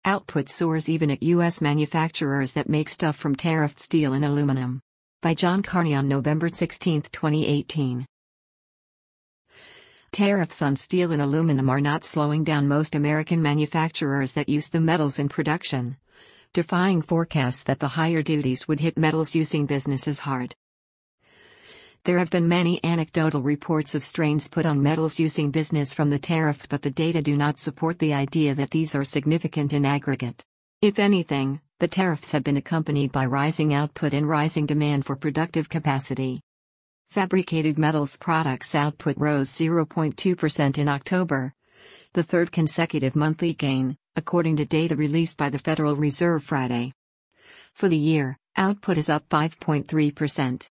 Output soars even at U.S. manufacturers that make stuff from tariffed steel and aluminum. By John Carney on November 16, 2018. Tariffs on steel and aluminum are not slowing down most American manufacturers that use the metals in production, defying forecasts that the higher duties would hit metals-using businesses hard. There have been many anecdotal reports of strains put on metals-using business from the tariffs, but the data do not support the idea that these are significant in aggregate. If anything, the tariffs have been accompanied by rising output and rising demand for productive capacity. Fabricated metals products output rose 0.2% in October, the third consecutive monthly gain, according to data released by the Federal Reserve Friday. For the year, output is up 5.3%.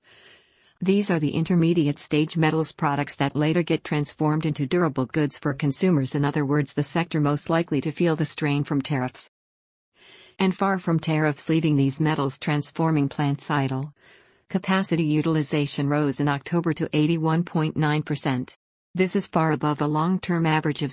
These are the intermediate stage metals products that later get transformed into durable goods for consumers, in other words, the sector most likely to feel the strain from tariffs. And far from tariffs leaving these metals transforming plants idle, capacity utilization rose in October to 81.9%. This is far above a long-term average of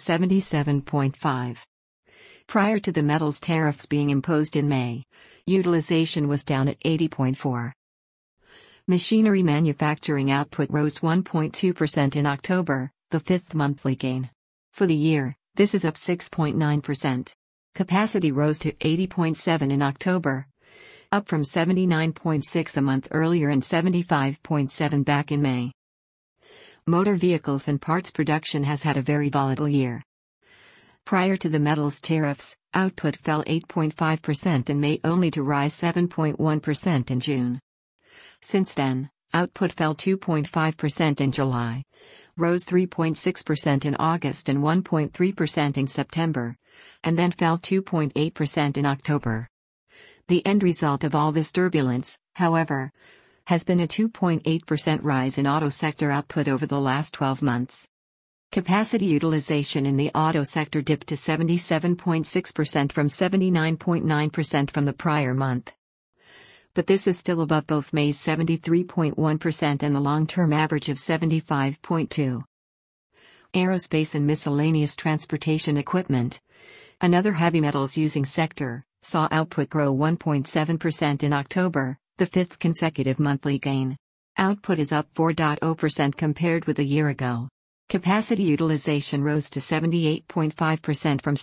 77.5%. Prior to the metals tariffs being imposed in May, utilization was down at 80.4%. Machinery manufacturing output rose 1.2% in October, the fifth monthly gain. For the year, this is up 6.9%. Capacity rose to 80.7% in October, up from 79.6% a month earlier and 75.7% back in May. Motor vehicles and parts production has had a very volatile year. Prior to the metals tariffs, output fell 8.5% in May only to rise 7.1% in June. Since then, output fell 2.5% in July, rose 3.6% in August and 1.3% in September, and then fell 2.8% in October. The end result of all this turbulence, however, has been a 2.8% rise in auto sector output over the last 12 months. Capacity utilization in the auto sector dipped to 77.6% from 79.9% from the prior month. But this is still above both May's 73.1% and the long-term average of 75.2%. Aerospace and miscellaneous transportation equipment, another heavy metals using sector, saw output grow 1.7% in October, the fifth consecutive monthly gain. Output is up 4.0% compared with a year ago. Capacity utilization rose to 78.5% from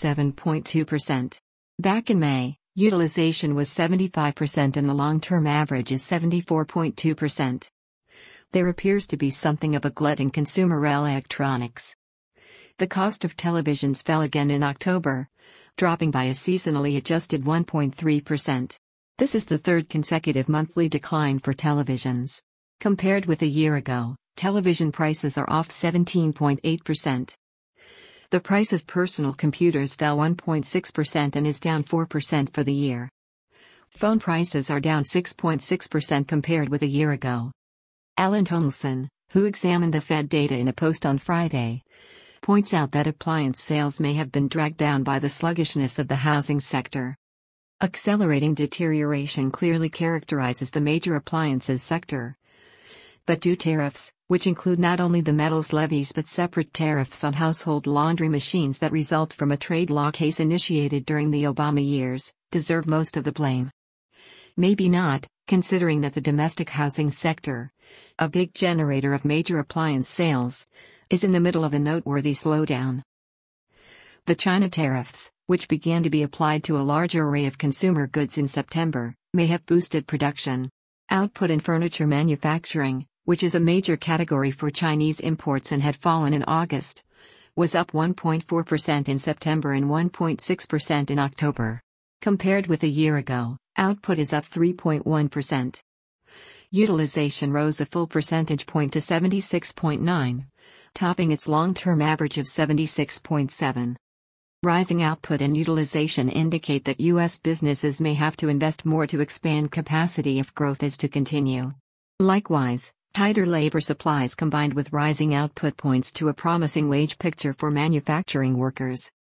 77.2%. Back in May, utilization was 75% and the long-term average is 74.2%. There appears to be something of a glut in consumer electronics. The cost of televisions fell again in October, dropping by a seasonally adjusted 1.3%. This is the third consecutive monthly decline for televisions. Compared with a year ago, television prices are off 17.8%. The price of personal computers fell 1.6% and is down 4% for the year. Phone prices are down 6.6% compared with a year ago. Alan Tomlinson, who examined the Fed data in a post on Friday, points out that appliance sales may have been dragged down by the sluggishness of the housing sector. Accelerating deterioration clearly characterizes the major appliances sector. But do tariffs, which include not only the metals levies but separate tariffs on household laundry machines that result from a trade law case initiated during the Obama years, deserve most of the blame? Maybe not, considering that the domestic housing sector, a big generator of major appliance sales, is in the middle of a noteworthy slowdown. The China tariffs, which began to be applied to a larger array of consumer goods in September, may have boosted production. Output in furniture manufacturing, which is a major category for Chinese imports and had fallen in August, was up 1.4% in September and 1.6% in October. Compared with a year ago, output is up 3.1%. Utilization rose a full percentage point to 76.9%, topping its long-term average of 76.7%. Rising output and utilization indicate that U.S. businesses may have to invest more to expand capacity if growth is to continue. Likewise, tighter labor supplies combined with rising output points to a promising wage picture for manufacturing workers.